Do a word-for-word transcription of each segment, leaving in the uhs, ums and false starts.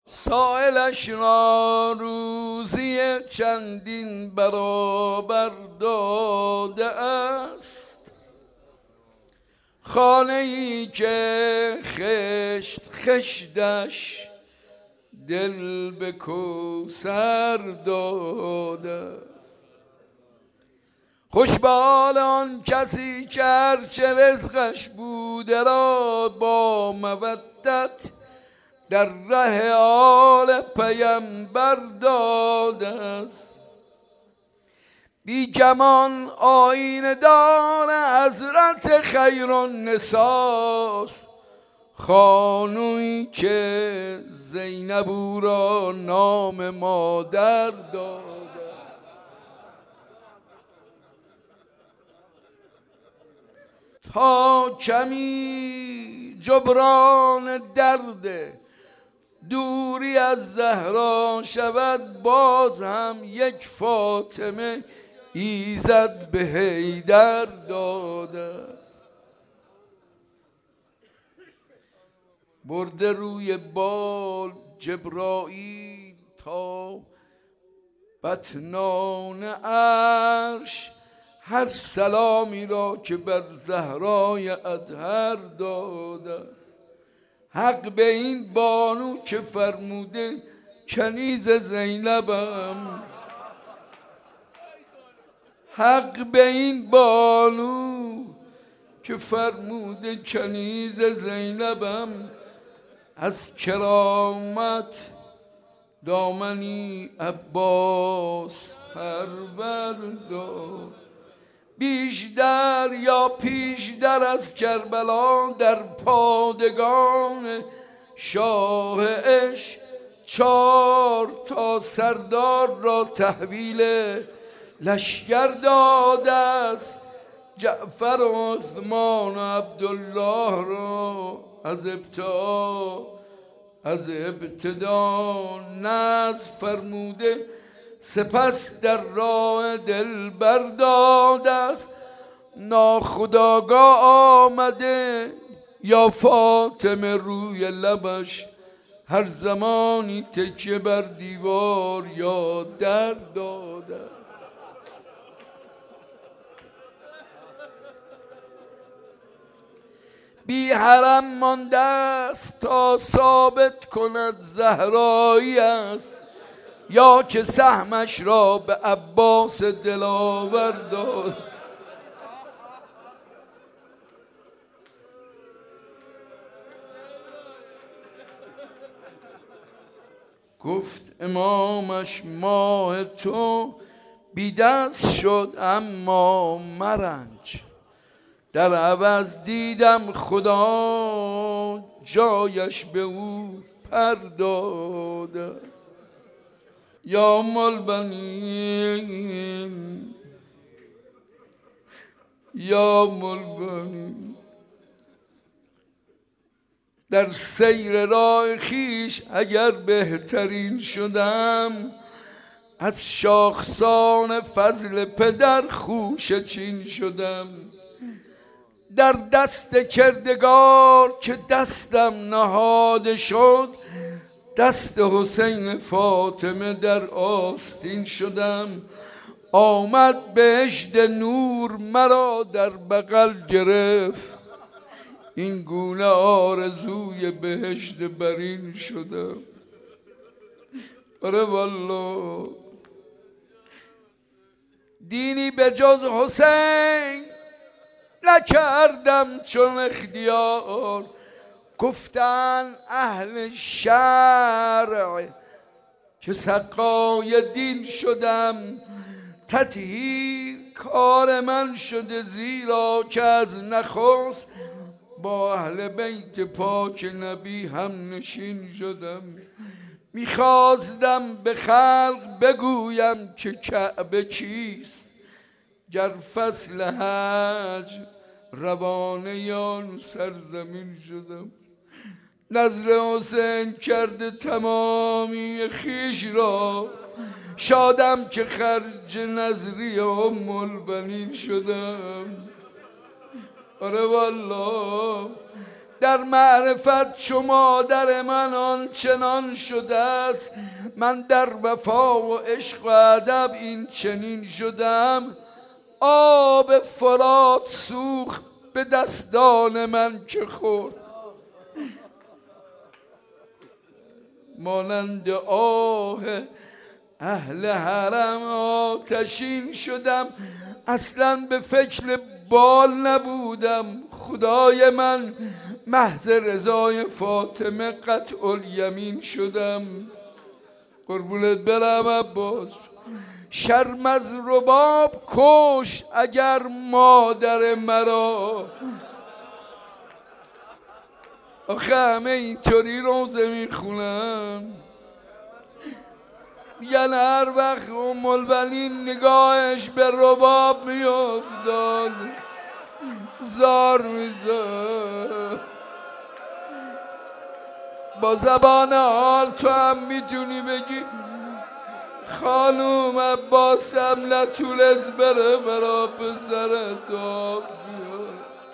سائلش را روزی چندین برابر داده است، خانه ای که خشت خشتش دل به کوثر داده است. خوش به حال آن کسی که هرچه رزقش بوده را با مودت در ره آل پیمبر داده است. بی گمان آیین دار حضرت خیرالنساست، خانویی که زینب او را نام مادر داده. تا کمی جبران درد دوری از زهرا شود، باز هم یک فاطمه ایزد به حیدر داده است. برده روی بال جبرائیل تا بطنان عرش، هر سلامی را که بر زهرای اطهر داده است. حق به این بانو که فرموده کنیز زینبم، حق به این بانو که فرموده کنیز زینبم، از کرامت دامنی عباس پرورد. بیشتر یا پیشتر از کربلا در پادگان شاه عشق، چار تا سردار را تحویل لشکر داده است. جعفر و عثمان و عبدالله را از ابتدا از ابتدا نصب فرموده، سپس در راه دل برداده است. ناخودآگاه آمده یا فاطمه روی لبش هر زمانی تکیه بر دیوار یا در داده است. بی حرم مانده است تا ثابت کند زهرایی است، یا که سهمش را به عباس دلاور داد. گفت امامش ماه تو بی دست شد اما مرنج، در عوض دیدم خدا جایش به او پرداده است. یا ام البنین یا ام البنین، در سیر راه خویش اگر بهترین شدم، از شاخسان فضل پدر خوشه چین شدم. در دست کردگار که دستم نهاده شد، دست حسین فاطمه در آستین شدم. آمد بهشت نور مرا در بغل گرفت، این گونه آرزوی بهشت برین شدم. آره والله دینی به جز حسین نکردم چون اختیار. گفتن اهل شرع که سقای دین شدم، تطهیر کار من شده، زیرا که از نخست با اهل بیت پاک نبی هم نشین شدم. میخواستم به خلق بگویم که کعبه چیست، گر فصل حج روانه یان سرزمین شدم. نظر حسین کرده تمامی خیش را، شادم که خرج نظری ام البنین شدم. آره والله در معرفت چو مادر من آنچنان شده است، من در وفا و عشق و ادب این چنین شدم. آب فرات سوخت به دستان من که خورد، مانند آه اهل حرم آتشین شدم. اصلا به فکر بال نبودم، خدای من محض رضای فاطمه قطع الیمین شدم. قربونت برم عباس. شرم از رباب کش اگر مادر مرا. آخه همه اینطوری روزه میخونم، میگن هر وقت ام البنین نگاهش به رباب میافتاد زار میزد. با زبان حال تو هم میتونی بگی خانوم عباسم نتونست بره برا پسرت آب بیار.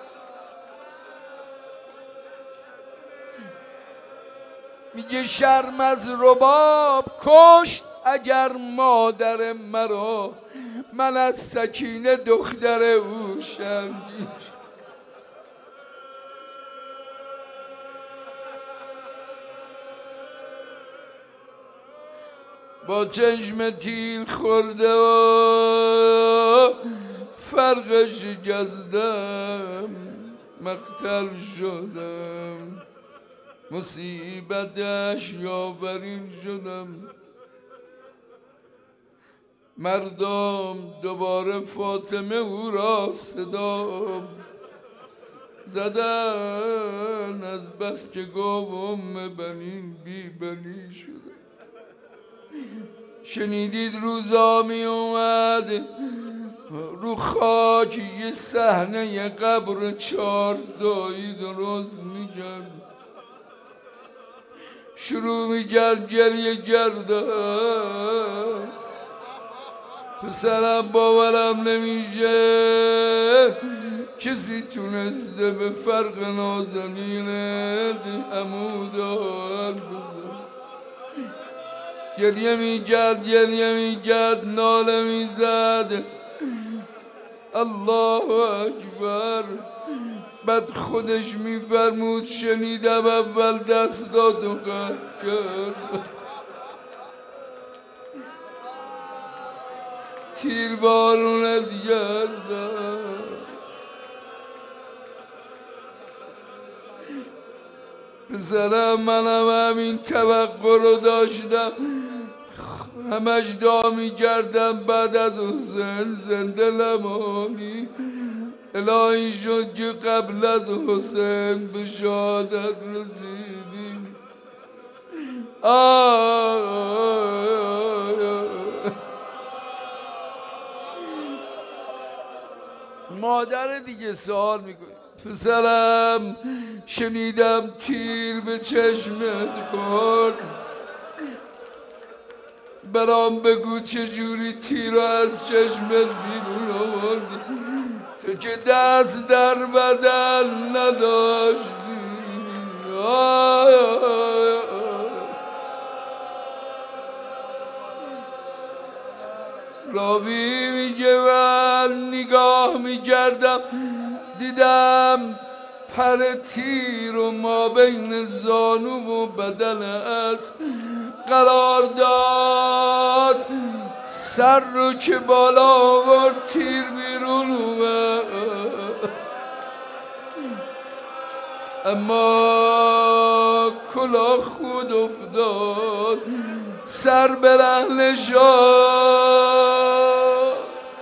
میگه شرم از رباب کشت اگر مادر مرا، من از سکینه دختر او شرمگین. با چشم تیر خورده و فرق شکستم، مقتل شدم، مصیبتش یاورین شدم. مردم دوباره فاطمه او را صدا زدن، از بس که گفت ام بنین بی بنی شده. شنیدید روزا می اومد رو خاک یه صحنه قبر چهار تایی درست میکرد، شروع میکرد گریه کردن. پسرم باورم نمیشه کسی تونسته به فرق نازنینت عمودار بزن. گریه میکرد گریه میکرد ناله میزد الله اکبر. بعد خودش میفرمود شنیدم اول دستاتو قطع کرد، تیر بارونت کردم. پسرم منم همین توقع رو داشتم، همش دعا میکردم بعد از حسین زنده نمانی. الهی شد که قبل از حسین به شهادت رسیدیم. مادر دیگه سوال میکنه پسرم شنیدم تیر به چشمت خورد، برام بگو چجوری تیر رو از چشمت بیرون آوردی، تو که دست در بدن نداشتی. آی آی آی. راوی میگه من نگاه میکردم دیدم پر تیر و ما بین زانو و بدن است قرار داد، سر رو که بالا آورد تیر بیرون اومد، اما کلاه خود افتاد سر به رهن شد.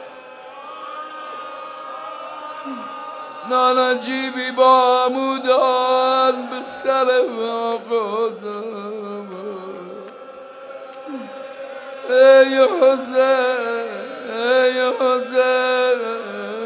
نانجیبی با عمودان به سر آقادم. ای حسین ای حسین